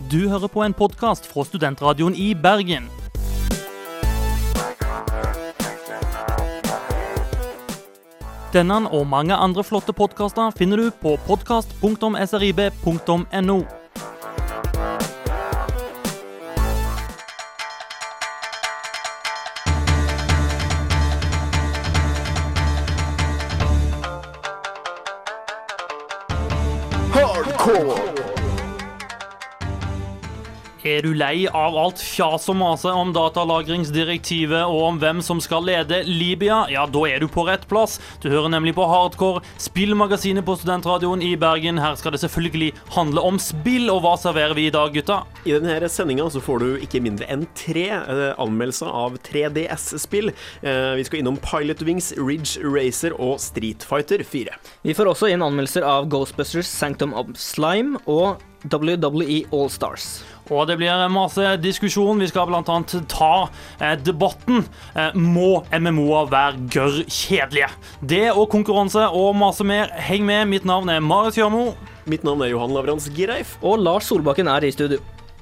Du hører på en podcast fra Studentradioen i Bergen. Denne og mange andre flotte podcaster finner du på podcast.srib.no. Er du lei av alt fjas og mase om datalagringsdirektivet og om hvem som skal lede Libya? Ja, da er du på rett plass. Du hører nemlig på Hardcore, spillmagasinet på Studentradioen i Bergen. Her skal det selvfølgelig handle om spill, og hva serverer vi i dag, gutta? I denne sendingen så får du ikke mindre enn 3 anmeldelser av 3DS-spill. Vi skal innom Pilot Wings, Ridge Racer og Street Fighter 4. Vi får også inn anmeldelser av Ghostbusters, Sanctum of Slime og WWE All Stars. Og det blir masse diskusjon. Vi skal blant annet ta debatten. Må MMO'er være gørr kjedelige? Det og konkurranse og masse mer. Heng med, mitt navn er Marit Kjørmo. Mitt navn er Johan Lavrans Gireif. Og Lars Solbakken er i studio.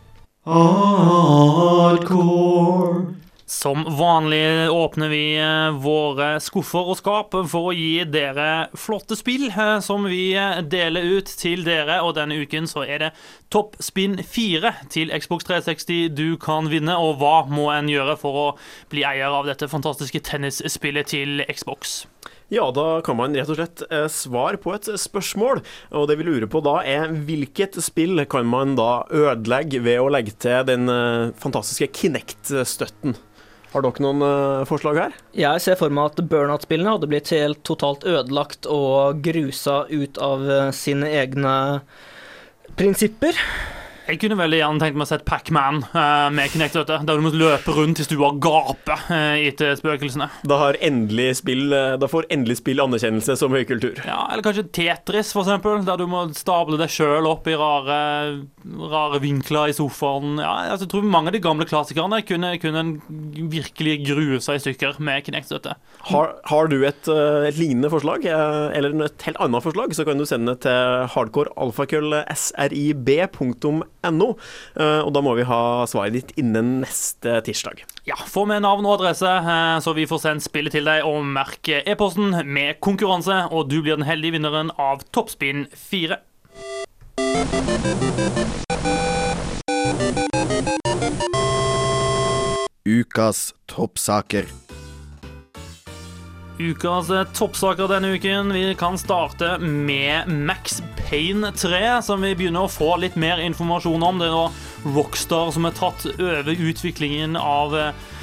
Hardcore. Som vanlig åpner vi våre skuffer og skap for å gi dere flotte spill som vi deler ut til dere, og denne uken så er det Top Spin 4 til Xbox 360 du kan vinne, og hva må en gjøre for å bli eier av dette fantastiske tennisspillet til Xbox? Ja, da kan man rett og slett svare på et spørsmål, og det vi lurer på da er hvilket spill kan man da ødelegge ved å legge til den fantastiske Kinect-støtten? Har dere noen forslag her? Jeg ser for meg at Burnout-spillene hadde blitt helt totalt ødelagt og grusa ut av sine egne prinsipper. Jeg kunne veldig gjerne tenkt meg å sette Pac-Man med Kinect-støtte, der du må løpe rundt i stua og gape etter spøkelsene. Da får endelig spill anerkjennelse som høykultur. Ja, eller kanskje Tetris for eksempel, der du må stable deg selv opp i rare vinkler i sofaen. Ja, altså, jeg tror mange av de gamle klassikerne kunne en virkelig grue seg i stykker med Kinect-støtte. Har du et lignende forslag, eller et helt annet forslag, så kan du sende det til hardcorealfakrøll.srib.no, og da må vi ha svaret ditt innen neste tirsdag. Ja, få med navn og adresse, så vi får sendt spillet til deg, og merk e-posten med konkurranse, og du blir den heldige vinneren av Toppspin 4. Ukas toppsaker. Ukas toppsaker denne uken. Vi kan starte med Max Payne 3, som vi begynner å få litt mer informasjon om. Det er da Rockstar som har tatt over utviklingen av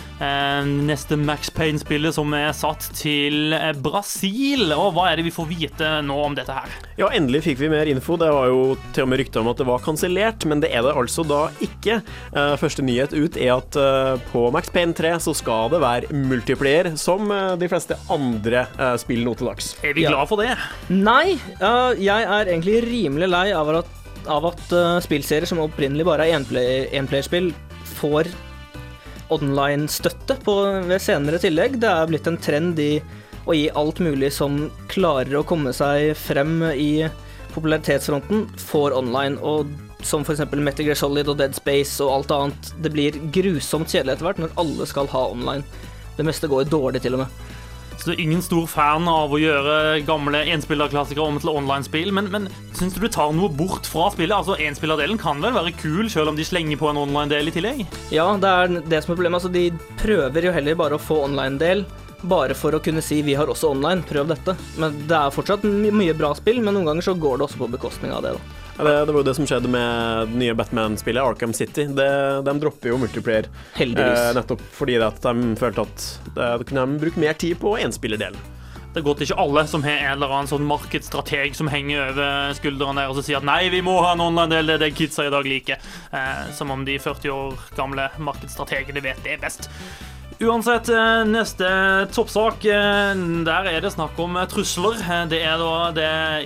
neste Max Payne-spillet, som er satt til Brasil. Og hva er det vi får vite nå om dette her? Ja, endelig fikk vi mer info. Det var jo til og med rykter om at det var kansellert, men det er det altså da ikke. Første nyhet ut er at på Max Payne 3 så skal det være multiplayer, som de fleste andre spill nå til dags. Er vi glad for det? Nei, jeg er egentlig rimelig lei av at spillserier som opprinnelig bare er enplayerspill får online-støtte ved senere tillegg. Det er blitt en trend i å gi alt mulig som klarer å komme seg frem i popularitetsfronten for online, og som for eksempel Metal Gear Solid og Dead Space og alt annet. Det blir grusomt kjedelig etter hvert når alle skal ha online. Det meste går dårlig til og med. Så du er ingen stor fan av å gjøre gamle enspillerklassikere om til online-spill, men synes du tar noe bort fra spillet? Altså, enspillerdelen kan vel være kul, selv om de slenger på en online-del i tillegg? Ja, det er det som er problemet. Altså, de prøver jo heller bare å få online-del, bare for å kunne si vi har også online, prøv dette. Men det er fortsatt mye bra spill, men noen ganger så går det også på bekostning av det da. Ja, det var jo det som skjedde med det nye Batman-spillet, Arkham City. De dropper jo multiplayer. Heldigvis. Nettopp fordi at de følte at de kunne bruke mer tid på enspillerdelen. Det er godt ikke alle som har en eller annen sånn markedsstrateg som henger over skuldrene der og så sier at nei, vi må ha en online-del, det er det kidsa i dag liker. Som om de 40 år gamle markedsstrategene vet det er best. Uansett, neste toppsak, der er det snakk om trusler. Det er da det,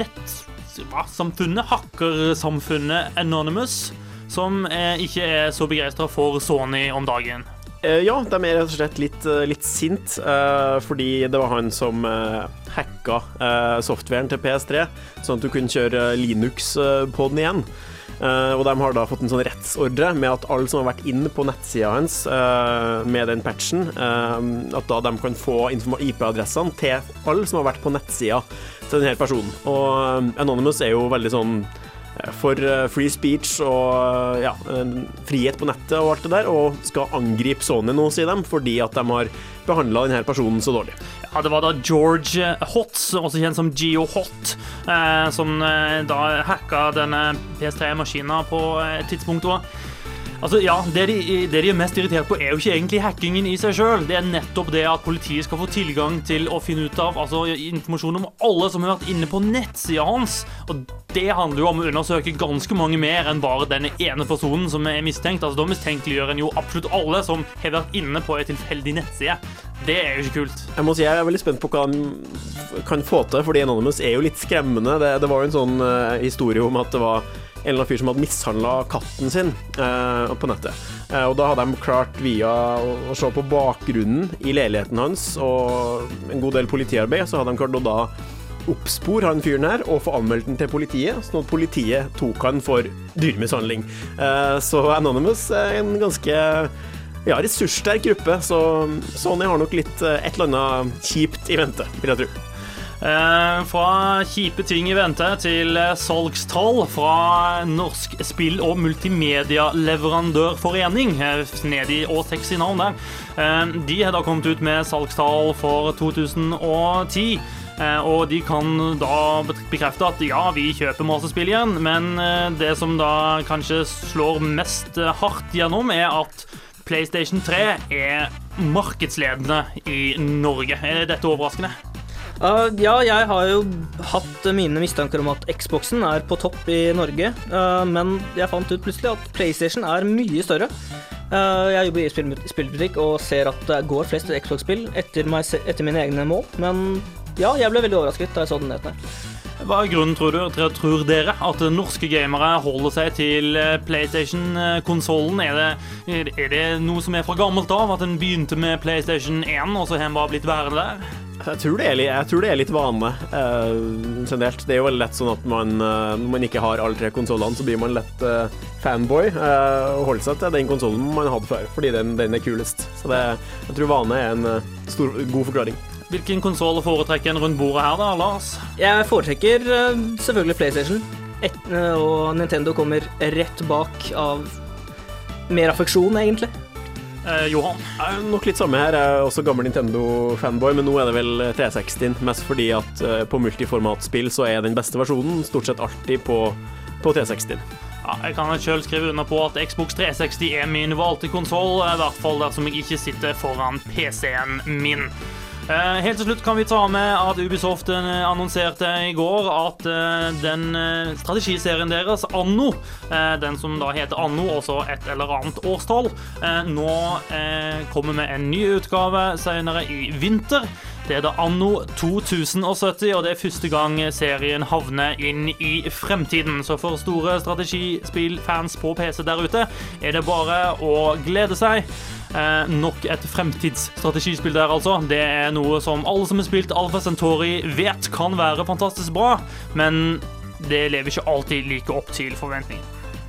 nettsamfunnet, hackersamfunnet Anonymous, som ikke er så begeistret for Sony om dagen. Ja, de er rett og slett litt sint, fordi det var han som hacka softwaren til PS3, sånn at du kunne kjøre Linux på den igjen. og de har da fått en sånn rettsordre med at alle som har vært inne på nettsida hans med den patchen, at da de kan få IP-adressene til alle som har vært på nettsida til denne personen. Og Anonymous er jo veldig sånn for free speech og frihet på nettet og alt det der, og skal angripe Sony nå, sier de, fordi at de har behandlet denne personen så dårlig. Ja, det var da George Hotz, også kjent som GeoHot, som da hacka denne PS3-maskinen på et tidspunkt også. Altså, ja, det de er mest irritert på er jo ikke egentlig hackingen i seg selv. Det er nettopp det at politiet skal få tilgang til å finne ut av informasjon om alle som har vært inne på nettsida hans. Og det handler jo om å undersøke ganske mange mer enn bare denne ene personen som er mistenkt. Altså, da mistenkeliggjør en jo absolutt alle som har vært inne på et tilfeldig nettside. Det er jo ikke kult. Jeg må si jeg er veldig spent på hva de kan få til, fordi Anonymous er jo litt skremmende. Det var jo en sånn historie om at det var en eller annen fyr som hadde mishandlet katten sin på nettet. Og da hadde de klart via å se på bakgrunnen i leiligheten hans og en god del politiarbeid, så hadde de klart å da oppspore han fyren her og få anmeldt den til politiet, sånn at politiet tok han for dyremishandling. Så Anonymous er en ganske ressurssterk gruppe, så Sony har nok litt et eller annet kjipt i vente, vil jeg tro. Fra kjipe ting i vente til salgstall fra Norsk Spill- og Multimedia-leverandørforening, ned i sexy navn der. De har da kommet ut med salgstall for 2010, og de kan da bekrefte at ja, vi kjøper masse spill igjen, men det som da kanskje slår mest hardt gjennom er at PlayStation 3 er markedsledende i Norge. Er dette overraskende? Ja, jeg har jo hatt mine mistanker om at Xboxen er på topp i Norge, men jeg fant ut plutselig at PlayStation er mye større. Jeg jobber i spillbutikk og ser at det går flest Xbox-spill etter mine egne mål, men ja, jeg ble veldig overrasket da jeg så den neten her. Hva er grunnen, tror dere, at norske gamere holder seg til PlayStation-konsolen? Er det noe som er fra gammelt av, at den begynte med PlayStation 1, og så har den bare blitt værende der? Jeg tror det er litt vane generelt. Det er jo veldig lett sånn at når man ikke har alle tre konsolene, så blir man lett fanboy og holder seg til den konsolen man hadde før, fordi den er kulest. Så jeg tror vane er en god forklaring. Hvilken konsol foretrekker en rundt bordet her da, Lars? Jeg foretrekker selvfølgelig PlayStation, og Nintendo kommer rett bak av mer affeksjon, egentlig. Johan? Nok litt samme her. Jeg er også gammel Nintendo-fanboy, men nå er det vel 360, mest fordi at på multiformatspill så er den beste versjonen stort sett alltid på 360. Ja, jeg kan selv skrive under på at Xbox 360 er min valgte konsol, i hvert fall dersom jeg ikke sitter foran PC-en min. Helt til slutt kan vi ta med at Ubisoft annonserte i går at den strategiserien deres, Anno, den som da heter Anno, også et eller annet årstall, nå kommer med en ny utgave senere i vinter. Det er da Anno 2070, og det er første gang serien havner inn i fremtiden. Så for store strategispillfans på PC der ute, er det bare å glede seg. Nok et fremtidsstrategispill der altså. Det er noe som alle som har spilt Alpha Centauri vet kan være fantastisk bra, men det lever ikke alltid like opp til forventningen.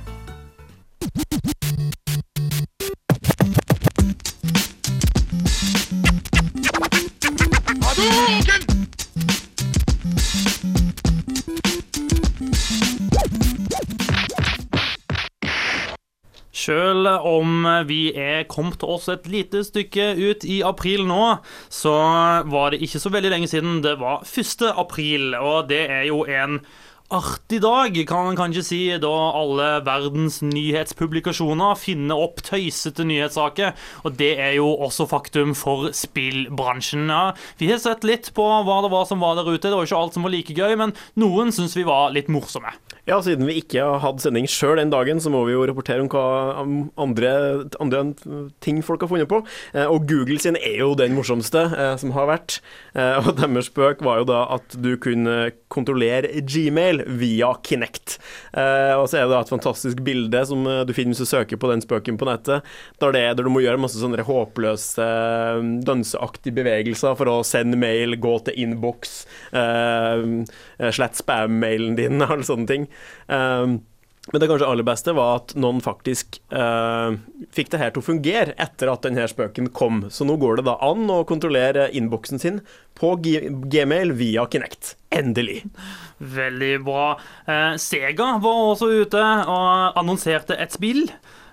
Selv om vi er kommet oss et lite stykke ut i april nå, så var det ikke så veldig lenge siden det var 1. april, og det er jo en artig dag, kan man kanskje si, da alle verdens nyhetspublikasjoner finner opp tøysete nyhetssaker, og det er jo også faktum for spillbransjen. Ja, vi har sett litt på hva det var som var der ute, det var ikke alt som var like gøy, men noen synes vi var litt morsomme. Ja, siden vi ikke har hatt sending selv den dagen, så må vi jo rapportere om hva andre ting folk har funnet på. Og Google sin er jo den morsomste som har vært. Og deres spøk var jo da at du kunne kontrollere Gmail via Kinect. Og så er det da et fantastisk bilde som du finner hvis du søker på den spøken på nettet, der du må gjøre masse sånne håpløse, danseaktige bevegelser for å sende mail, gå til inbox, slett spam-mailen din, alle sånne ting. Men det kanskje aller beste var at noen faktisk fikk det her til å fungere etter at denne spøken kom. Så nå går det da an å kontrollere innboksen sin på Gmail via Kinect. Endelig. Veldig bra. Sega var også ute og annonserte et spill.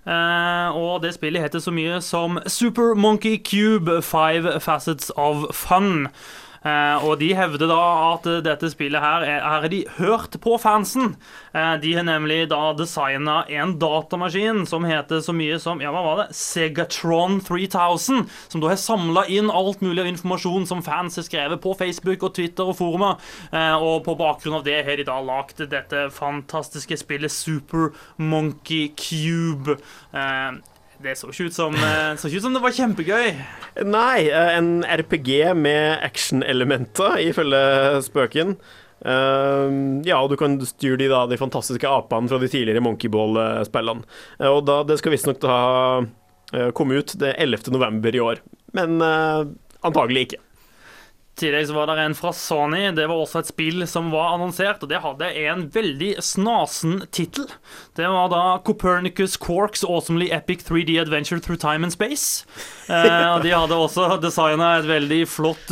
Og det spillet heter så mye som Super Monkey Cube 5 Facets of Fun. Og de hevder da at dette spillet her har de hørt på fansen. De har nemlig da designet en datamaskin som heter så mye som, ja, hva var det? Segatron 3000, som da har samlet inn alt mulig av informasjon som fans har skrevet på Facebook og Twitter og forumer. Og på bakgrunn av det har de da lagt dette fantastiske spillet Super Monkey Cube. Det så ikke ut som det var kjempegøy. Nei, en RPG med action-elementer ifølge spøken. Ja, og du kan styre de fantastiske apene fra de tidligere Monkey Ball-spillene. Og da, det skal visstnok da komme ut det 11. november i år. Men antagelig ikke. I tillegg så var det en fra Sony. Det var også et spill som var annonsert, og det hadde en veldig snasen titel. Det var da Copernicus Quarks Awesomely Epic 3D Adventure Through Time and Space. Og de hadde også designet et veldig flott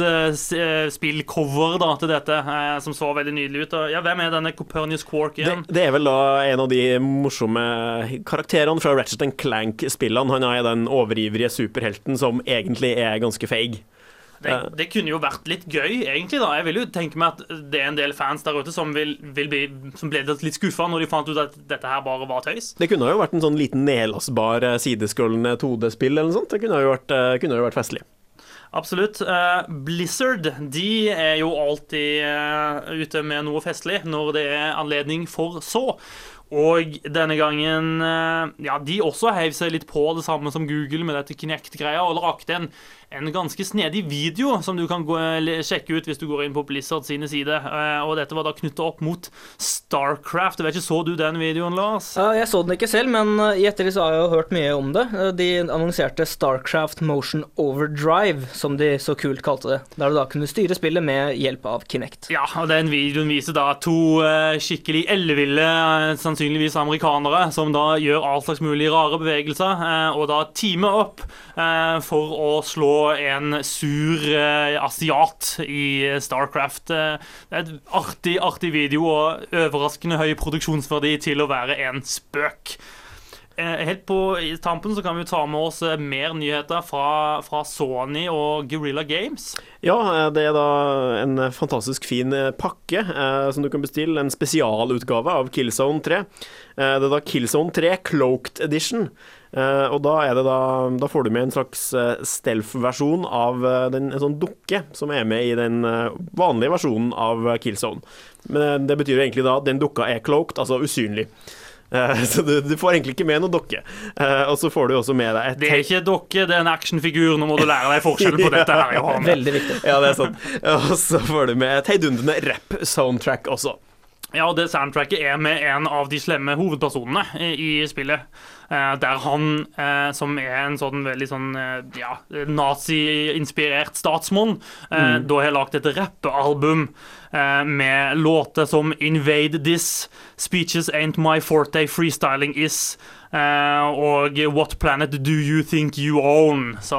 spillcover da, til dette, som så veldig nydelig ut. Og, ja, hvem er denne Copernicus Quark igjen? Det er vel da en av de morsomme karakterene fra Ratchet & Clank-spillene. Han er den overivrige superhelten som egentlig er ganske feig. Det kunne jo vært litt gøy, egentlig da. Jeg vil jo tenke meg at det er en del fans der ute som ble litt skuffet når de fant ut at dette her bare var tøys. Det kunne jo vært en sånn liten nedlastbar sideskrollende 2D-spill eller noe sånt. Det kunne jo vært festlig. Absolutt. Blizzard, de er jo alltid ute med noe festlig når det er anledning for så. Og denne gangen, ja, de også hev seg litt på det samme som Google med dette Kinect-greia, og lagde en ganske snedig video som du kan sjekke ut hvis du går inn på Blizzard sine sider. Og dette var da knyttet opp mot StarCraft. Jeg vet ikke, så du den videoen, Lars? Jeg så den ikke selv, men i ettertid så har jeg jo hørt mye om det. De annonserte StarCraft Motion Overdrive, som de så kult kalte det, der du da kunne styre spillet med hjelp av Kinect. Ja, og den videoen viser da to skikkelig elleville, sannsynligvis amerikanere, som da gjør all slags mulig rare bevegelser, og da teamer opp for å slå en sur asiat i StarCraft. Det er et artig video og overraskende høy produksjonsverdi til å være en spøk. Helt på tampen så kan vi ta med oss mer nyheter fra Sony og Guerrilla Games. Ja, det er da en fantastisk fin pakke som du kan bestille, en spesialutgave av Killzone 3. Det er da Killzone 3 Cloaked Edition. Og da får du med en slags stealth-versjon av en sånn dukke som er med i den vanlige versjonen av Killzone. Men det betyr egentlig da at den dukka er cloaked, altså usynlig. Så du får egentlig ikke med noe dokke. Og så får du også med deg Det er ikke dokke, det er en actionfigur. Nå må du lære deg forskjellen på dette her, Johan. Veldig viktig. Ja, det er sånn. Og så får du med et heidundrende rap-soundtrack også. Ja, og det soundtracket er med en av de slemme hovedpersonene i spillet. Der han, som er en sånn veldig sånn, ja, nazi-inspirert statsmann, da har lagt et rappealbum med låter som Invade This, Speeches Ain't My Forte, Freestyling Is, og What Planet Do You Think You Own? Så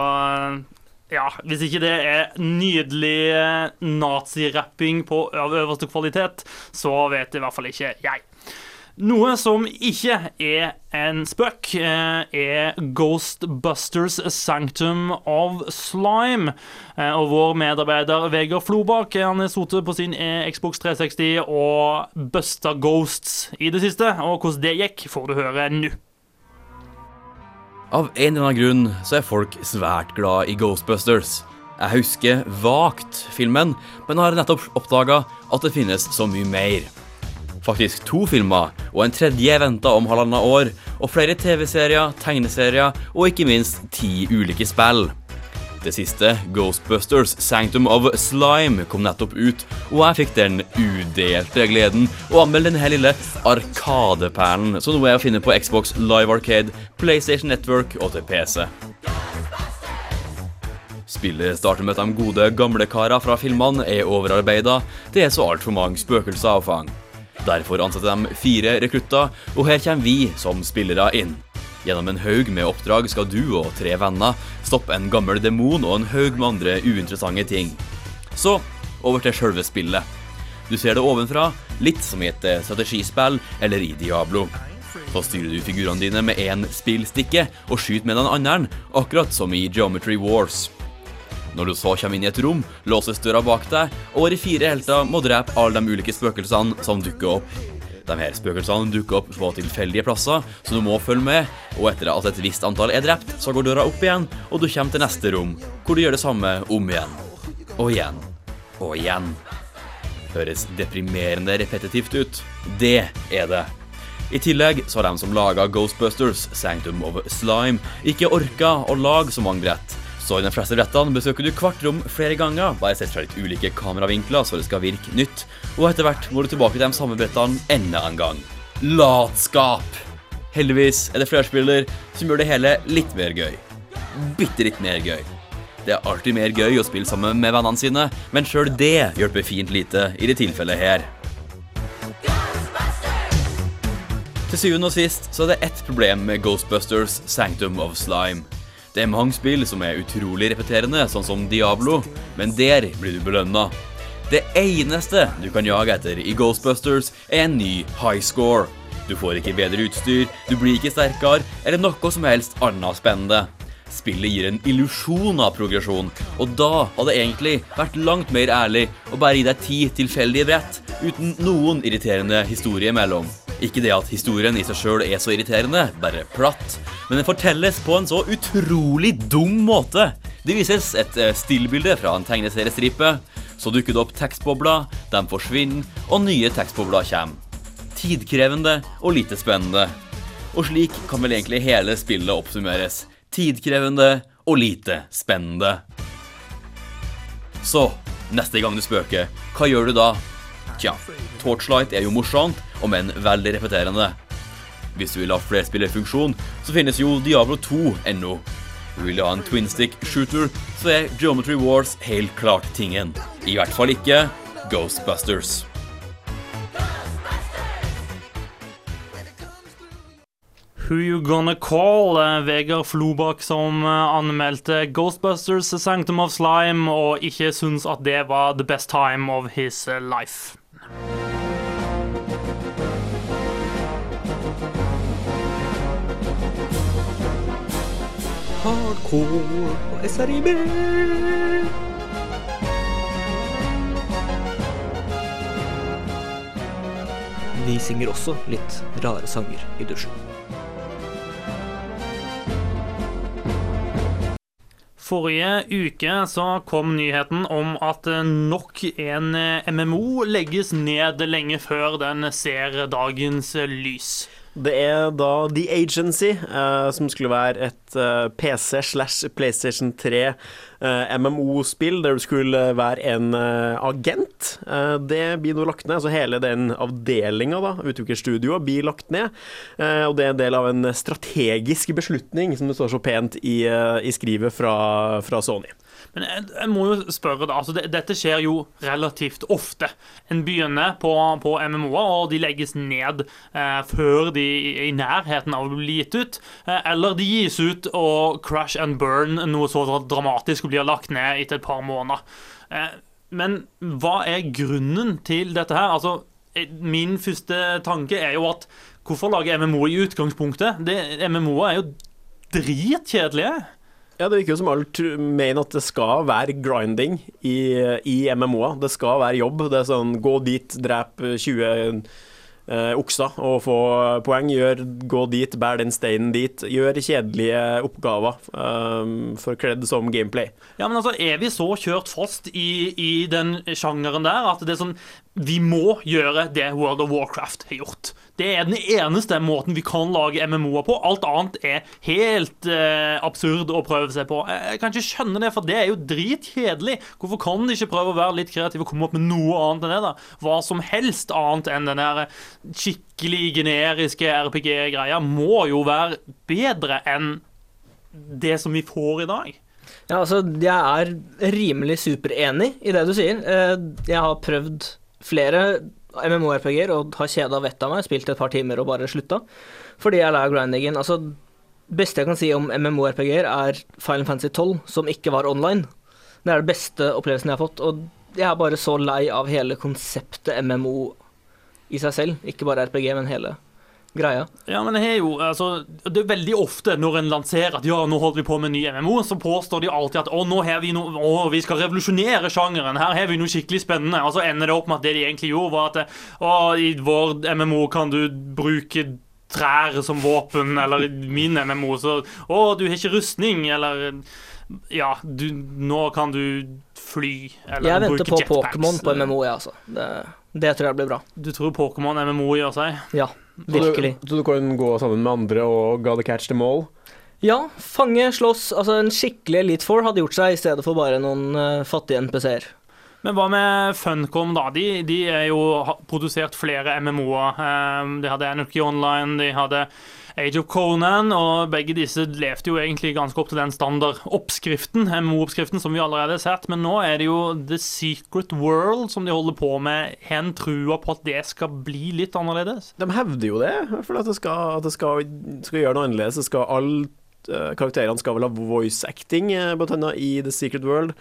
ja, hvis ikke det er nydelig nazi-rapping av øverste kvalitet, så vet i hvert fall ikke jeg. Noe som ikke er en spøk, er Ghostbusters Sanctum of Slime. Og vår medarbeider Vegard Flobak, han er sotet på sin Xbox 360 og busta ghosts i det siste. Og hvordan det gikk, får du høre nå. Av en eller annen grunn så er folk svært glad i Ghostbusters. Jeg husker vagt filmen, men har nettopp oppdaget at det finnes så mye mer. Faktisk 2 filmer, og en tredje ventet om 1,5 år, og flere TV-serier, tegneserier, og ikke minst 10 ulike spill. Det siste, Ghostbusters Sanctum of Slime, kom nettopp ut, og jeg fikk den udelte gleden å anmelde denne lille arkadeperlen, som nå er å finne på Xbox Live Arcade, PlayStation Network og til PC. Spillet starter med at de gode gamle karer fra filmene er overarbeidet, det er så alt for mange spøkelser å fange. Derfor ansetter de 4 rekrutter, og her kommer vi som spillere inn. Gjennom en haug med oppdrag skal du og 3 venner stoppe en gammel demon og en haug med andre uinteressante ting. Så, over til selve spillet. Du ser det ovenfra, litt som i et strategispill eller i Diablo. Så styrer du figurene dine med en spillstikke og skyter med den andre, akkurat som i Geometry Wars. Når du så kommer inn i et rom, låses døra bak deg, og våre 4 helter må drepe alle de ulike spøkelsene som dukker opp. De her spøkelsene dukker opp på tilfeldige plasser, så du må følge med, og etter at et visst antall er drept, så går døra opp igjen, og du kommer til neste rom, hvor du gjør det samme om igjen. Og igjen. Og igjen. Høres deprimerende repetitivt ut. Det er det. I tillegg så har de som laget Ghostbusters, Sanctum of Slime, ikke orket å lage så mange brett. Så i de fleste brettene besøker du hvert rom flere ganger, bare sett fra litt ulike kameravinkler så det skal virke nytt, og etter hvert må du tilbake til de samme brettene enda en gang. Latskap! Heldigvis er det flerspiller som gjør det hele litt mer gøy. Bitte litt mer gøy. Det er alltid mer gøy å spille sammen med vennene sine, men selv det hjelper fint lite i det tilfellet her. Til syvende og sist så er det ett problem med Ghostbusters Sanctum of Slime. Det er mange spill som er utrolig repeterende, sånn som Diablo, men der blir du belønnet. Det eneste du kan jage etter i Ghostbusters er en ny high score. Du får ikke bedre utstyr, du blir ikke sterkere, eller noe som helst annet spennende. Spillet gir en illusjon av progresjon, og da hadde det egentlig vært langt mer ærlig å bare gi deg 10 tilfeldige brett, uten noen irriterende historie imellom. Ikke det at historien i seg selv er så irriterende, bare platt, men den fortelles på en så utrolig dum måte. Det vises et stillbilde fra en tegneseriestripe, så dukker det opp tekstbobler, de forsvinner, og nye tekstbobler kommer. Tidkrevende og lite spennende. Og slik kan vel egentlig hele spillet oppsummeres. Tidkrevende og lite spennende. Så, neste gang du spøker, hva gjør du da? Tja, Torchlight er jo morsomt, og men veldig repeterende. Hvis du vil ha flerspillerfunksjon, så finnes jo Diablo 2 ennå. Vil du ha en twin-stick shooter, så er Geometry Wars helt klart tingen. I hvert fall ikke Ghostbusters. Who You Gonna Call? Vegard Flobak som anmeldte Ghostbusters Sanctum of Slime og ikke synes at det var the best time of his life. Hardcore og SRIB. Vi synger også litt rare sanger i dusjen. Forrige uke så kom nyheten om at nok en MMO legges ned lenge før den ser dagens lys. Det er da The Agency, som skulle være et PC/PlayStation 3 MMO-spill, der du skulle være en agent. Det blir nå lagt ned, så hele den avdelingen da, utviklerstudioet, blir lagt ned. Og det er en del av en strategisk beslutning, som det står så pent i skrivet fra Sony. Men jeg må jo spørre da, altså dette skjer jo relativt ofte. En begynner på MMO-er, og de legges ned før de er i nærheten av å bli gitt ut, eller de gis ut og crash and burn, noe så dramatisk, og blir lagt ned etter et par måneder. Men hva er grunnen til dette her? Altså, min første tanke er jo at hvorfor lage MMO i utgangspunktet? MMO-er er jo dritkjedelige. Ja, det virker jo som alt mener at det skal være grinding i MMO-er. Det skal være jobb. Det er sånn, gå dit, drep 20 okser og få poeng. Gå dit, bær den steinen dit. Gjør kjedelige oppgaver forkledd som gameplay. Ja, men altså, er vi så kjørt fast i den sjangeren der, at det er sånn, vi må gjøre det World of Warcraft har gjort. Det er den eneste måten vi kan lage MMO-er på. Alt annet er helt absurd å prøve seg på. Jeg kan ikke skjønne det, for det er jo dritkjedelig. Hvorfor kan de ikke prøve å være litt kreative og komme opp med noe annet enn det da? Hva som helst annet enn den der skikkelig generiske RPG-greia må jo være bedre enn det som vi får i dag. Ja, altså, jeg er rimelig superenig i det du sier. Jeg har prøvd flere MMORPG-er og har kjeda vettet av meg, spilt et par timer og bare slutta, fordi jeg lærer grindingen. Altså, det beste jeg kan si om MMORPG-er er Final Fantasy 12, som ikke var online. Det er det beste opplevelsen jeg har fått, og jeg er bare så lei av hele konseptet MMO i seg selv, ikke bare RPG, men hele greia. Ja, men det er veldig ofte når en lanserer at ja, nå holder vi på med en ny MMO, så påstår de alltid at vi skal revolusjonere sjangeren, her har vi noe skikkelig spennende, og så ender det opp med at det de egentlig gjorde var at i vår MMO kan du bruke trær som våpen, eller i min MMO så du har ikke rustning, eller ja, nå kan du fly, eller jeg bruke jetpacks. Jeg venter på Pokémon på MMO, altså. Det tror jeg blir bra. Du tror Pokémon MMO gjør seg? Ja, virkelig. Så du kan gå sammen med andre og gotta catch them all? Ja, fange, slåss, altså en skikkelig Elite Four hadde gjort seg i stedet for bare noen fattige NPC-er. Men hva med Funcom da? De er jo produsert flere MMO-er. De hadde Anarchy Online, de hadde Age of Conan, og begge disse levde jo egentlig ganske opp til den standard-oppskriften, MMO-oppskriften som vi allerede har sett, men nå er det jo The Secret World som de holder på med. Hen trua på at det skal bli litt annerledes? De hevder jo det, for at det skal gjøre noe annerledes. Alle karakterene skal vel ha voice acting, blant annet i The Secret World.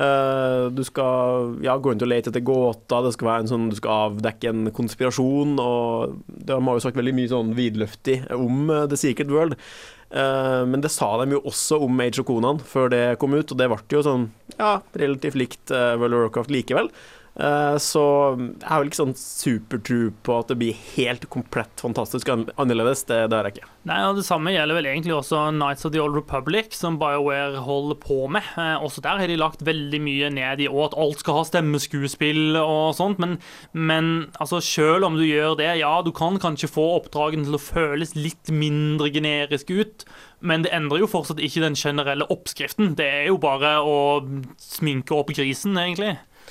Du skal gå rundt og lete etter gåter, det skal være en sånn, du skal avdekke en konspirasjon, og de har jo sagt veldig mye sånn vidløftig om The Secret World, men det sa de jo også om Age of Conan før det kom ut, og det ble jo sånn, relativt likt World of Warcraft likevel. Så jeg har vel ikke sånn supertro på at det blir helt komplett fantastisk annerledes, det har jeg ikke. Nei, og det samme gjelder vel egentlig også Knights of the Old Republic, som BioWare holder på med. Også der har de lagt veldig mye ned i at alt skal ha stemmeskuespill og sånt, men altså, selv om du gjør det, du kan kanskje få oppdragen til å føles litt mindre generisk ut, men det endrer jo fortsatt ikke den generelle oppskriften. Det er jo bare å sminke opp grisen, egentlig.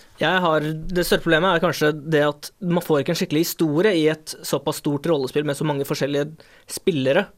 Det største problemet er kanskje det at man får ikke en skikkelig historie i et såpass stort rollespill med så mange forskjellige spillere.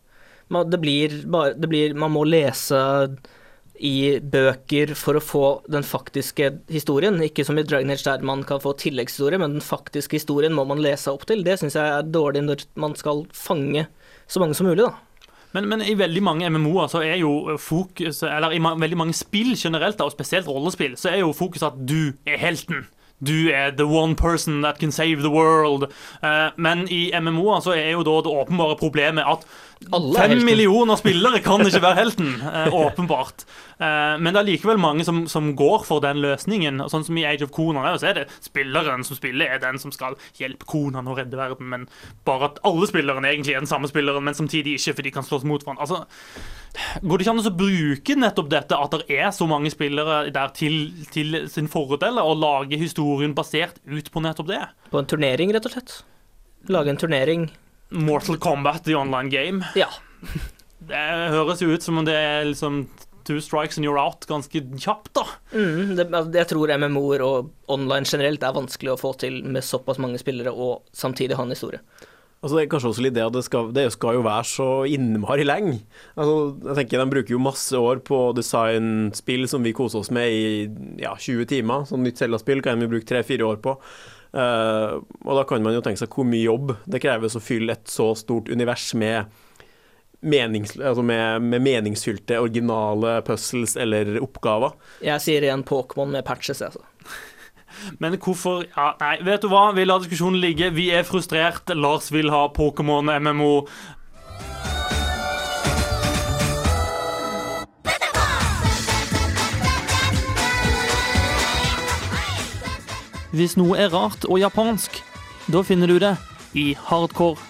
Man må lese i bøker for å få den faktiske historien, ikke som i Dragon Age der man kan få tilleggshistorie, men den faktiske historien må man lese opp til. Det synes jeg er dårlig når man skal fange så mange som mulig, da. Men i veldig mange MMO-er så er jo fokus, eller i veldig mange spill generelt, og spesielt rollespill, så er jo fokus at du er helten. Du er the one person that can save the world. Men i MMO-er så er jo da det åpenbare problemet at 5 millioner spillere kan ikke være helten, åpenbart. Men det er likevel mange som går for den løsningen. Sånn som i Age of Conan, så er det spilleren som spiller er den som skal hjelpe Conan å redde verden, men bare at alle spillerne egentlig er den samme spilleren, men samtidig ikke, for de kan slås mot hverandre. Altså, går det ikke an å bruke nettopp dette, at det er så mange spillere der til sin fordel, og lage historien basert ut på nettopp det? På en turnering, rett og slett. Lage en turnering. Mortal Kombat, the online game. Ja. Det høres jo ut som om det er liksom 2 strikes and you're out ganske kjapt, da. Jeg tror MMO-er og online generelt er vanskelig å få til med såpass mange spillere og samtidig ha en historie. Altså, det er kanskje også litt det at det skal jo være så innmari lenge. Altså, jeg tenker de bruker jo masse år på designspill som vi koser oss med i 20 timer. Sånn nytt Zelda-spill kan vi bruke 3-4 år på. Og da kan man jo tenke seg hvor mye jobb det kreves å fylle et så stort univers med meningsfylte originale puzzles eller oppgaver. Jeg sier igjen Pokémon med patches, altså. Men hvorfor? Nei, vet du hva? Vi lar diskusjonen ligge. Vi er frustrert. Lars vil ha Pokémon MMO. Hvis noe er rart og japansk, da finner du det i hardcore.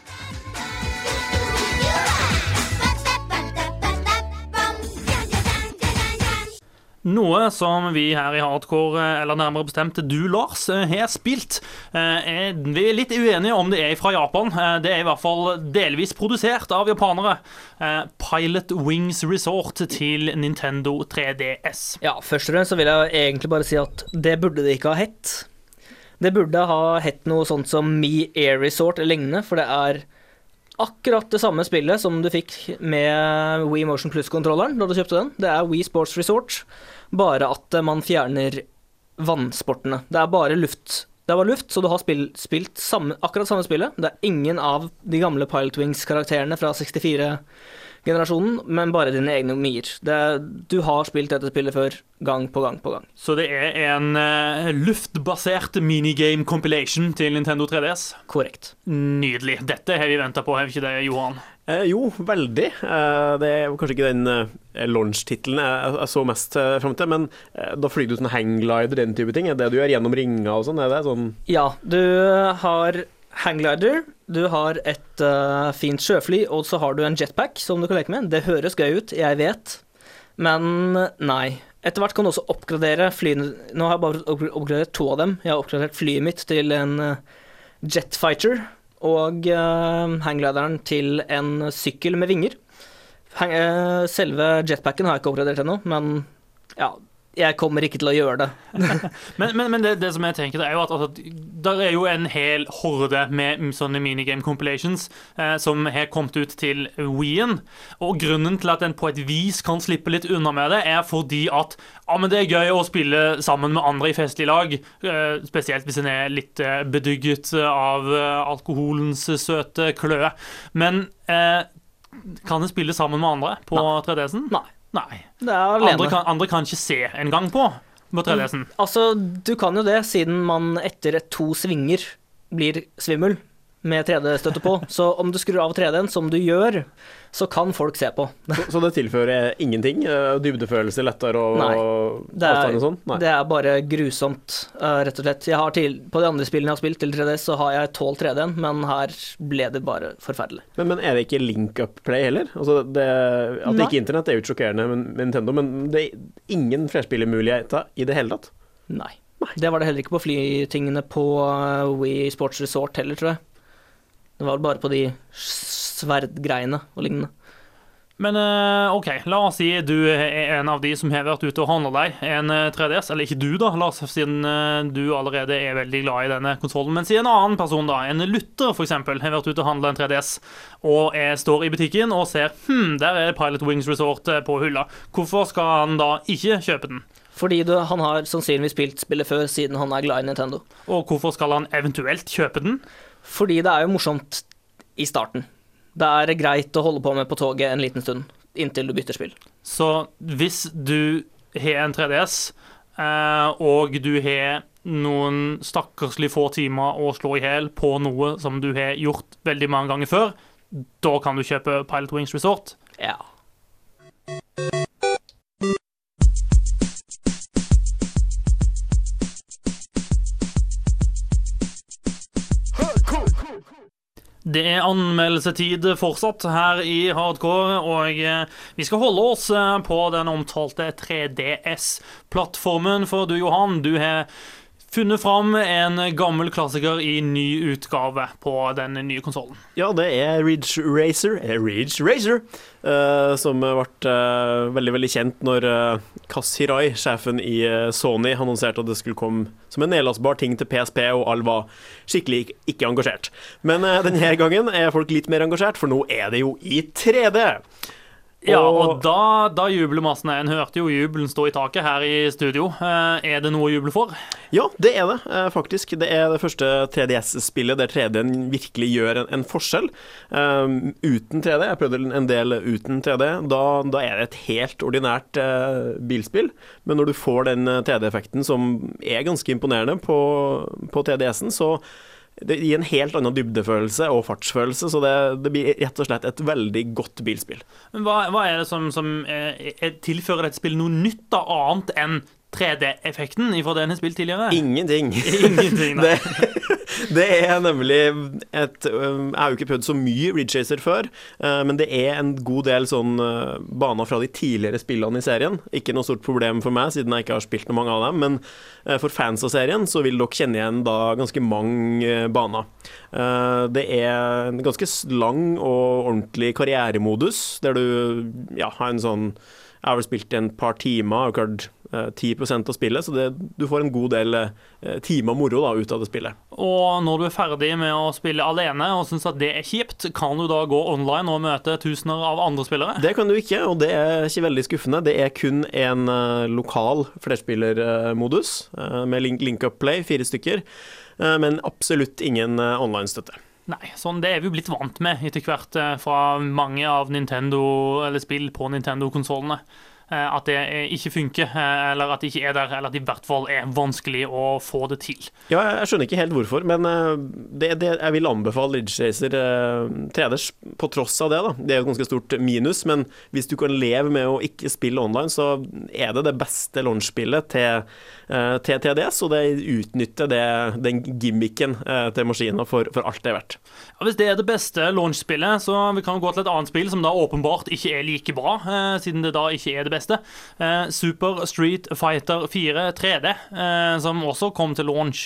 Noe som vi her i hardcore, eller nærmere bestemt du, Lars, har spilt. Vi er litt uenige om det er fra Japan. Det er i hvert fall delvis produsert av japanere. Pilot Wings Resort til Nintendo 3DS. Ja, først og fremst så vil jeg egentlig bare si at det burde det ikke ha hett. Det burde ha hett noe sånt som Mi Air Resort eller lignende, for det er akkurat det samme spillet som du fikk med Wii Motion Plus-kontrolleren da du kjøpte den. Det er Wii Sports Resort, bare at man fjerner vannsportene. Det er bare Det var luft, så du har spilt akkurat samme spillet. Det er ingen av de gamle Pilot Wings-karakterene fra 64-generasjonen, men bare dine egne omgier. Du har spilt dette spillet før, gang på gang på gang. Så det er en luftbasert minigame compilation til Nintendo 3DS? Korrekt. Nydelig. Dette har vi ventet på, har vi ikke det, Johan? Jo, veldig. Det er kanskje ikke den launch-titelen jeg så mest frem til, men da flyr du sånn hangglider, den type ting. Er det du gjør gjennom ringer og sånn? Er det sånn? Ja, du har hangglider, du har et fint sjøfly, og så har du en jetpack som du kan leke med. Det høres gøy ut, jeg vet, men nei. Etter hvert kan du også oppgradere flyene. Nå har jeg bare oppgradert 2 av dem. Jeg har oppgradert flyet mitt til en jetfighter, og hangglideren til en sykkel med vinger. Selve jetpacken har jeg ikke oppgradert ennå, men ja, jeg kommer ikke til å gjøre det. men det som jeg tenker, det er jo at der er jo en hel horde med sånne minigame compilations som har kommet ut til Wii-en, og grunnen til at den på et vis kan slippe litt unna med det, er fordi at men det er gøy å spille sammen med andre i festlig lag, spesielt hvis en er litt bedygget av alkoholens søte kløe. Men kan en spille sammen med andre på 3DS-en? Nei. Det er alene. Andre kan ikke se en gang på 3DS-en. Altså, du kan jo det, siden man etter 2 svinger blir svimmel med 3D-støtte på. Så om du skrur av 3D-en, som du gjør, så kan folk se på. Så det tilfører ingenting? Dybdefølelse lettere og avstand og sånn? Nei, det er bare grusomt, rett og slett. På de andre spillene jeg har spilt til 3DS, så har jeg tålt 3D-en, men her ble det bare forferdelig. Men er det ikke link-up-play heller? Altså at det ikke internett er jo sjokkerende med Nintendo, men det er ingen flerspillermuligheter i det hele tatt? Nei. Det var det heller ikke på flytingene på Wii Sports Resort heller, tror jeg. Det var bare på de sverdgreiene og lignende. Men ok, la oss si du er en av de som har vært ute og handlet deg en 3DS, eller ikke du da, la oss siden du allerede er veldig glad i denne konsolen, men si en annen person da, en lytter for eksempel, har vært ute og handlet en 3DS, og står i butikken og ser, der er Pilot Wings Resort på hylla. Hvorfor skal han da ikke kjøpe den? Fordi han har sannsynligvis spilt spillet før, siden han er glad i Nintendo. Og hvorfor skal han eventuelt kjøpe den? Fordi det er jo morsomt i starten. Det er greit å holde på med på toget en liten stund, inntil du bytter spill. Så hvis du har en 3DS, og du har noen stakkarslig få timer å slå i hel på noe som du har gjort veldig mange ganger før, da kan du kjøpe Pilot Wings Resort. Ja. Det er anmeldelsetid fortsatt her i Hardcore, og vi skal holde oss på den omtalte 3DS-plattformen, for du, Johan, du har funnet fram en gammel klassiker i ny utgave på den nye konsolen. Ja, det er Ridge Racer, som ble veldig, veldig kjent når Kaz Hirai, sjefen i Sony, annonserte at det skulle komme som en nedlastbar ting til PSP, og alle var skikkelig ikke engasjert. Men denne gangen er folk litt mer engasjert, for nå er det jo i 3D. Ja, og da jubler massene. En hørte jo jubelen stå i taket her i studio. Er det noe å juble for? Ja, det er det, faktisk. Det er det første 3DS-spillet der 3D-en virkelig gjør en forskjell. Uten 3D, jeg prøvde en del uten 3D, da er det et helt ordinært bilspill. Men når du får den 3D-effekten som er ganske imponerende på 3DS-en, så det gir en helt annen dybdefølelse og fartsfølelse, så det blir rett og slett et veldig godt bilspill. Men hva er det som tilfører dette spillet noe nytt da, annet enn 3D-effekten fra det en har spilt tidligere? Ingenting. Nei. Det er nemlig jeg har jo ikke prøvd så mye Ridge Racer før, men det er en god del sånn baner fra de tidligere spillene i serien. Ikke noe stort problem for meg, siden jeg ikke har spilt noe mange av dem, men for fans av serien så vil dere kjenne igjen da ganske mange baner. Det er en ganske lang og ordentlig karrieremodus, der du har en sånn, jeg har vel spilt en par timer, og klart 10% av spillet, så du får en god del timer moro da, ut av det spillet. Og når du er ferdig med å spille alene og synes at det er kjipt, kan du da gå online og møte tusener av andre spillere? Det kan du ikke, og det er ikke veldig skuffende. Det er kun en lokal flerspillermodus med link-up play, 4 stykker. men absolutt ingen online-støtte. Nei, sånn det vi jo blitt vant med etter hvert fra mange av Nintendo, eller spill på Nintendo-konsolene. At det ikke funker, eller at det ikke der, eller at det i hvert fall vanskelig å få det til. Ja, jeg skjønner ikke helt hvorfor, men jeg vil anbefale Ridge Racer 3D på tross av det da. Det jo et ganske stort minus, men hvis du kan leve med å ikke spille online, så det beste launchspillet til 3DS, og det utnytter den gimmicken til maskinen for alt det verdt. Ja, hvis det det beste launchspillet, så vi kan gå til et annet spill som da åpenbart ikke like bra, siden det da ikke det beste. Super Street Fighter 4 3D, som også kom til launch.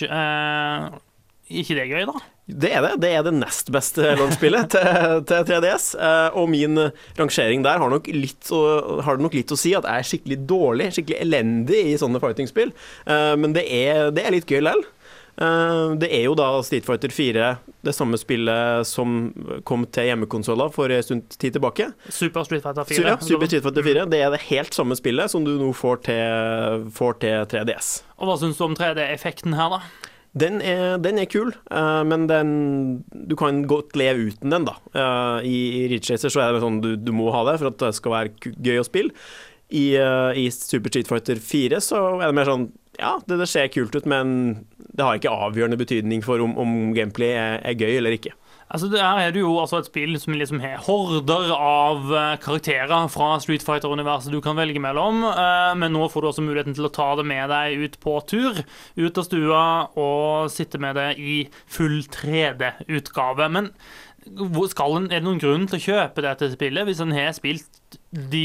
Ikke det gøy, da? Det det nest beste launchspillet til 3DS, og min rangering der har det nok litt å si at jeg skikkelig dårlig, skikkelig elendig i sånne fighting-spill, men det litt gøy lell. Det jo da Street Fighter 4, det samme spillet som kom til hjemmekonsoler for en stund tid tilbake. Super Street Fighter 4. Ja, Super Street Fighter 4. Det det helt samme spillet som du nå får til 3DS. Og hva synes du om 3D-effekten her da? Den kul, men du kan godt leve uten den da. I Ridge Racer så det sånn du må ha det for at det skal være gøy å spille. I Super Street Fighter 4 så det mer sånn, ja, det ser kult ut, men det har ikke avgjørende betydning for om gameplay gøy eller ikke. Altså, det det jo altså et spill som liksom har horder av karakterer fra Street Fighter-universet du kan velge mellom, men nå får du også muligheten til å ta det med deg ut på tur, ut av stua, og sitte med det i full 3D-utgave. Men det noen grunn til å kjøpe dette spillet hvis en har spilt de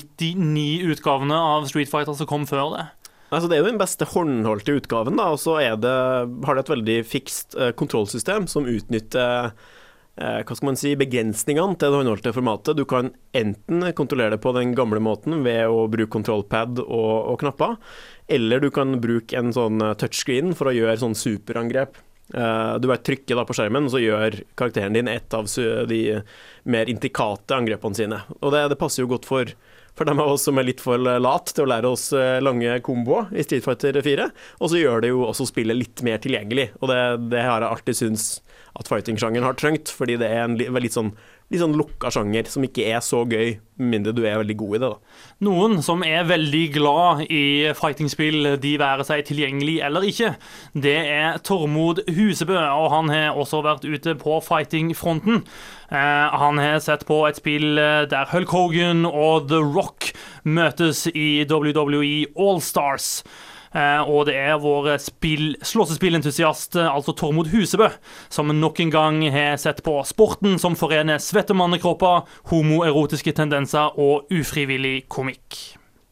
99 utgavene av Street Fighter som kom før det? Altså, det jo den beste håndholdte utgaven da, og så har det et veldig fikst kontrollsystem som utnytter hva skal man si, begrensningene til det håndholdte formatet. Du kan enten kontrollere det på den gamle måten ved å bruke kontrollpad og knapper, eller du kan bruke en sånn touchscreen for å gjøre sånn superangrep. Du bare trykker da på skjermen, og så gjør karakteren din et av de mer intrikate angrepene sine. Og det passer jo godt for de av oss som litt for lat til å lære oss lange komboer i Street Fighter 4, og så gjør det jo også spillet litt mer tilgjengelig, og det har jeg alltid syntes at fighting-sjangeren har trengt, fordi det en litt sånn lukka sjanger som ikke så gøy, mindre du veldig god i det da. Noen som veldig glad i fighting-spill, de være seg tilgjengelig eller ikke, det Tormod Husebø, og han har også vært ute på fighting-fronten. Han har sett på et spill der Hulk Hogan og The Rock møtes i WWE All Stars. Og det vår slåssespillentusiast, altså Tormod Husebø, som nok en gang har sett på sporten som forener svettemannekropper, homoerotiske tendenser og ufrivillig komikk.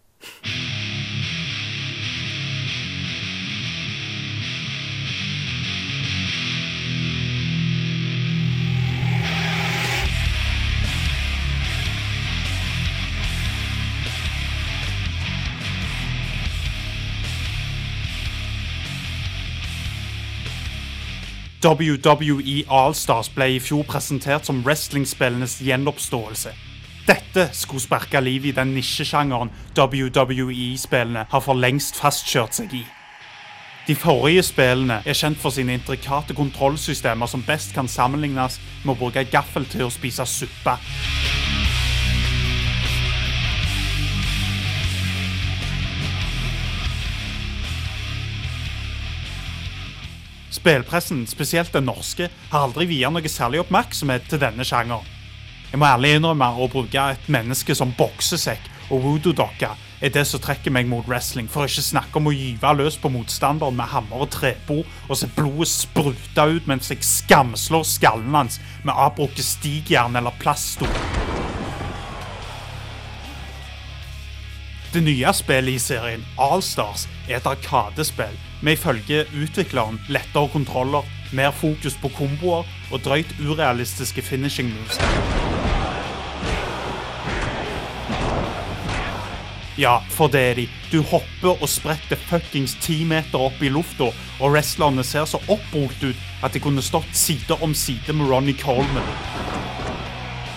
WWE All-Stars ble i fjor presentert som wrestlingspillenes gjenoppståelse. Dette skulle sparke liv i den nisjesjangeren WWE-spillene har for lengst fastkjørt seg i. De forrige spillene kjent for sine intrikate kontrollsystemer som best kan sammenlignes med å bruke gaffel til å spise suppe. Spillpressen, spesielt den norske, har aldri viet noe særlig oppmerksomhet til denne sjangeren. Jeg må ærlig innrømme å bruke et menneske som boksesekk og voodoo-dokka det som trekker meg mot wrestling, for ikke snakke om å gyve løs på motstanderen med hammer og trebord og se blodet spruta ut mens jeg skamslår skallen hans med avbrukket stigjern eller plaststol. Det nye spillet i serien All-Stars et arkadespill med ifølge utvikleren lettere kontroller, mer fokus på komboer og drøyt urealistiske finishing moves. Ja, for det de. Du hopper og spretter fuckings 10 meter opp i lufta, og wrestlerne ser så oppbrukt ut at de kunne stått side om side med Ronnie Coleman.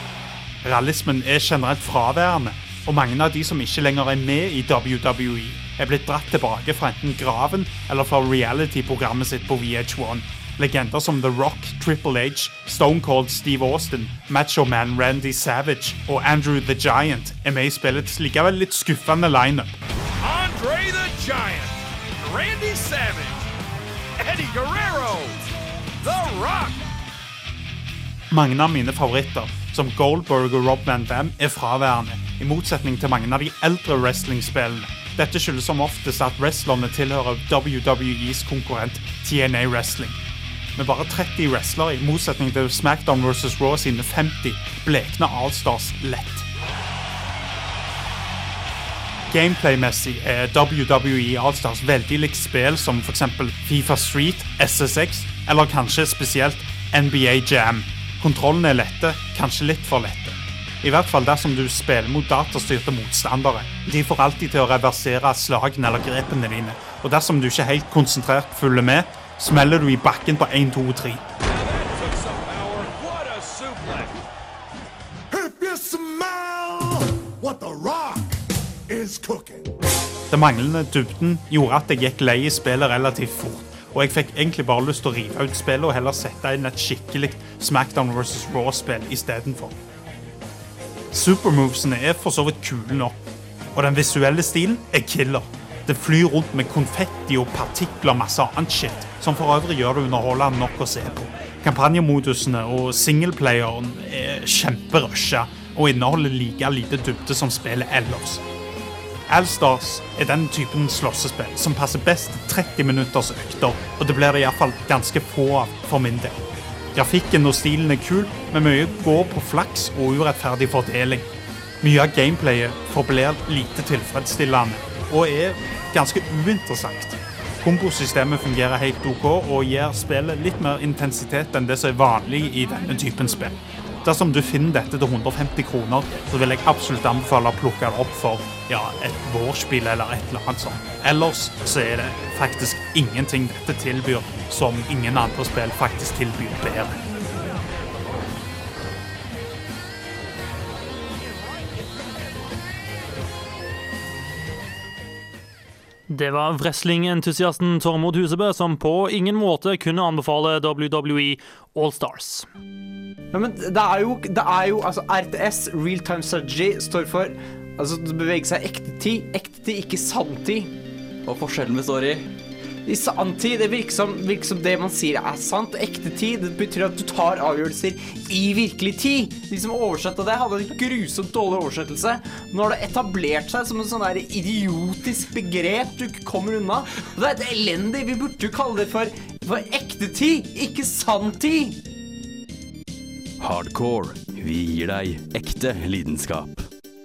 Realismen generelt fraværende, og mange av de som ikke lenger med i WWE blitt dratt tilbake fra enten graven eller fra reality-programmet sitt på VH1. Legender som The Rock, Triple H, Stone Cold Steve Austin, Macho Man Randy Savage og Andrew the Giant med I spillets likevel litt skuffende line-up. Andre the Giant, Randy Savage, Eddie Guerrero, The Rock. Mange av mine favoritter, som Goldberg og Rob Van Dam, fraværende, I motsetning til mange av de eldre wrestling-spillene. Dette skyldes som oftest at wrestlerne tilhører WWEs konkurrent TNA Wrestling. Med bare 30 wrestlere, I motsetning til SmackDown vs. Raw sine 50, blekner All-Stars lett. Gameplay-messig WWE All-Stars veldig likt spill som for eksempel FIFA Street, SSX, eller kanskje spesielt NBA Jam. Kontrollen lette, kanskje litt for lette. I hvert fall dersom du spiller mot datastyrte motstandere. De får alltid til å reversere slagene eller grepene dine, og dersom du ikke helt konsentrert følger med, smeller du I bakken på 1, 2, 3. Den manglende dybden gjorde at jeg gikk lei I spillet relativt fort, og jeg fikk egentlig bare lyst til å rive ut spillet og heller sette inn et skikkelig SmackDown vs. Raw-spill I stedet for. Supermovesene for så vidt kule nok, og den visuelle stilen killer. Det flyr rundt med konfetti og partikler, masse annet shit, som for øvrig gjør det underholdende nok å se på. Kampanjemodusene og singleplayeren kjemperusha, og inneholder like lite dybde som spillet ellers. All-Stars den typen slåssespill som passer best 30 minutters økter, og det blir det I hvert fall ganske få av for min del. Grafikken og stilen kul, men mye går på flaks og urettferdig fordeling. Mye av gameplayet forblir lite tilfredsstillende, og ganske uinteressant. Kombosystemet fungerer helt ok, og gir spillet litt mer intensitet enn det som vanlig I denne typen spill. Dersom du finner dette til 150 kroner, så vil jeg absolutt anbefale å plukke det opp for et vårspill eller et eller annet sånt. Ellers så det faktisk ingenting dette tilbyr som ingen andre spill faktisk tilbyr bedre. Det var wrestling-entusiasten Tormod Husebø som på ingen måte kunne anbefale WWE All-Stars. Ja, men det er jo altså RTS, Real Time Strategy, står for det beveger seg ekte tid, ikke sanntid. Og forskjellen består I? I sanntid, det virker som det man sier sant. Ekte tid, det betyr at du tar avgjørelser I virkelig tid. De som oversatte det hadde en grusomt dårlig oversettelse. Nå har det etablert seg som en sånn der idiotisk begrep du ikke kommer unna. Og det et elendig, vi burde jo kalle det for ekte tid, ikke sanntid. Hardcore, vi gir deg ekte lidenskap.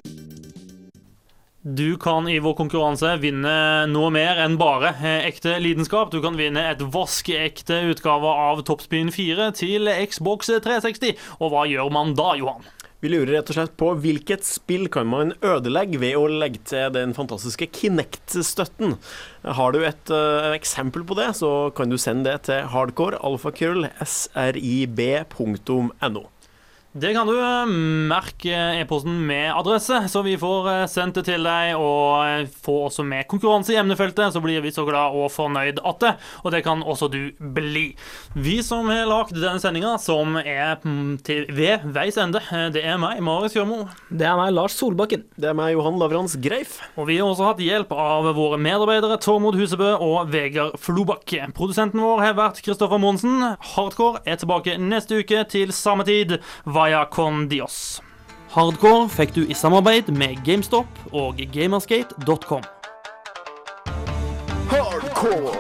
Du kan I vår konkurranse vinne noe mer enn bare ekte lidenskap. Du kan vinne et vaskeekte utgave av Toppspin 4 til Xbox 360. Og hva gjør man da, Johan? Vi lurer rett og slett på hvilket spill kan man ødelegge ved å legge til den fantastiske Kinect-støtten. Har du et eksempel på det, så kan du sende det til hardcore@srib.no. Det kan du merke e-posten med adresse, så vi får sendt det til deg og få også med konkurranse I emnefeltet, så blir vi så glad og fornøyd at det, og det kan også du bli. Vi som har lagt denne sendingen, som ved veis ende, det meg, Marius Gjørmo. Det meg, Lars Solbakken. Det meg, Johan Lavrans Greif. Og vi har også hatt hjelp av våre medarbeidere Tormod Husebø og Vegard Flobakk. Produsenten vår har vært Kristoffer Monsen. Hardcore tilbake neste uke til samme tid. Vaya con Dios. Hardcore fikk du I samarbeid med GameStop og Gamersgate.com. Hardcore!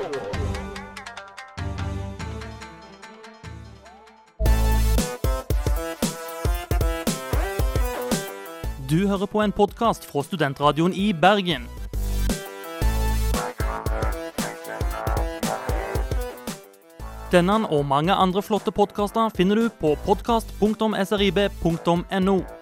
Du hører på en podcast fra Studentradioen I Bergen. Denne og mange andre flotte podcaster finner du på podcast.srib.no.